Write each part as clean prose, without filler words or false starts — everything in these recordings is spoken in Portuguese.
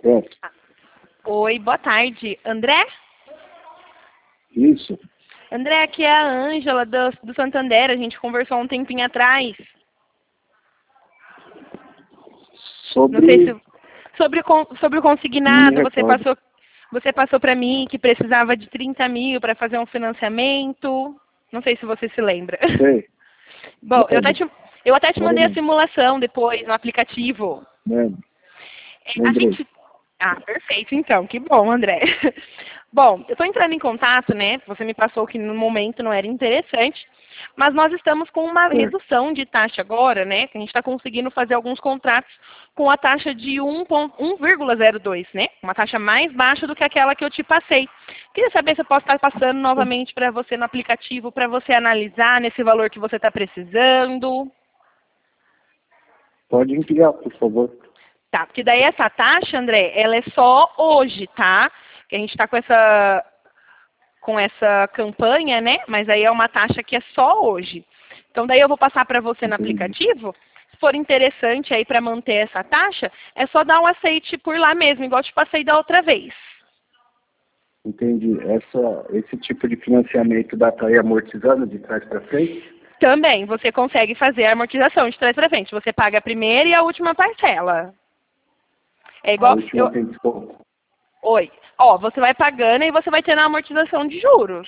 É, Oi, boa tarde. André? isso. André, aqui é a Ângela do Santander. A gente conversou um tempinho atrás. Não sei Sobre. se sobre o Não me consignado, recordo. você passou para mim que precisava de 30 mil para fazer um financiamento. Não sei se você se lembra. Sei. Bom, Lembro. eu até te Agora mandei a não. simulação depois no aplicativo. Lembro. A Lembrei. gente. Ah, perfeito, então. Que bom, André. Bom, eu estou entrando em contato, né? Você me passou que no momento não era interessante, mas nós estamos com uma Certo. redução de taxa agora, né? Que a gente está conseguindo fazer alguns contratos com a taxa de 1,02, né? Uma taxa mais baixa do que aquela que eu te passei. Queria saber se eu posso estar passando novamente para você no aplicativo, para você analisar nesse valor que você está precisando. Pode enviar, por favor. Tá, porque daí essa taxa, André, ela é só hoje, tá? Que a gente está com essa campanha, né? Mas aí é uma taxa que é só hoje. Então daí eu vou passar para você no Entendi. aplicativo. Se for interessante aí para manter essa taxa, é só dar um aceite por lá mesmo, igual eu te passei da outra vez. Entendi. Esse tipo de financiamento dá para ir amortizando de trás para frente? Também você consegue fazer a amortização de trás para frente. Você paga a primeira e a última parcela. É A igual última tem desconto. Oi. Ó, você vai pagando e você vai tendo a amortização de juros.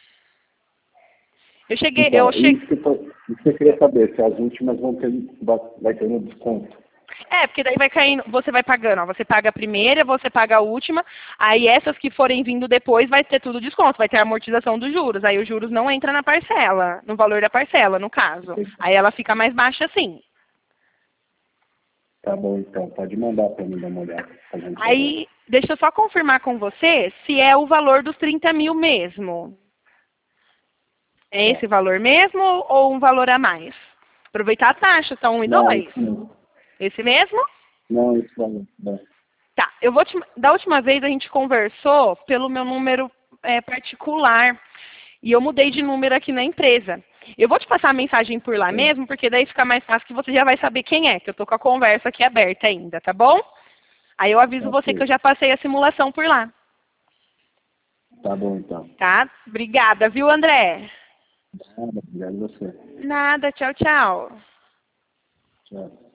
Então, isso que eu queria saber, se as últimas vai ter um desconto. Porque daí vai caindo, você vai pagando, ó, você paga a primeira, você paga a última, aí essas que forem vindo depois vai ter tudo desconto, vai ter a amortização dos juros, aí os juros não entra na parcela, no valor da parcela, no caso. Aí ela fica mais baixa assim. Tá bom, então. Pode mandar para mim dar uma olhada. Fazendo favor. Aí, deixa eu só confirmar com você se é o valor dos 30 mil mesmo. É Tá. esse valor mesmo ou um valor a mais? Aproveitar a taxa, tá 1 e Não, 2. isso não. Esse mesmo? Não, isso não. Não. Tá, da última vez a gente conversou pelo meu número particular e eu mudei de número aqui na empresa. Eu vou te passar a mensagem por lá Sim. mesmo, porque daí fica mais fácil que você já vai saber quem é, que eu tô com a conversa aqui aberta ainda, tá bom? Aí eu aviso você que eu Ok. já passei a simulação por lá, Tá bom, então. tá? Obrigada, viu, André? Nada, obrigado a você. Nada, tchau, tchau. Tchau.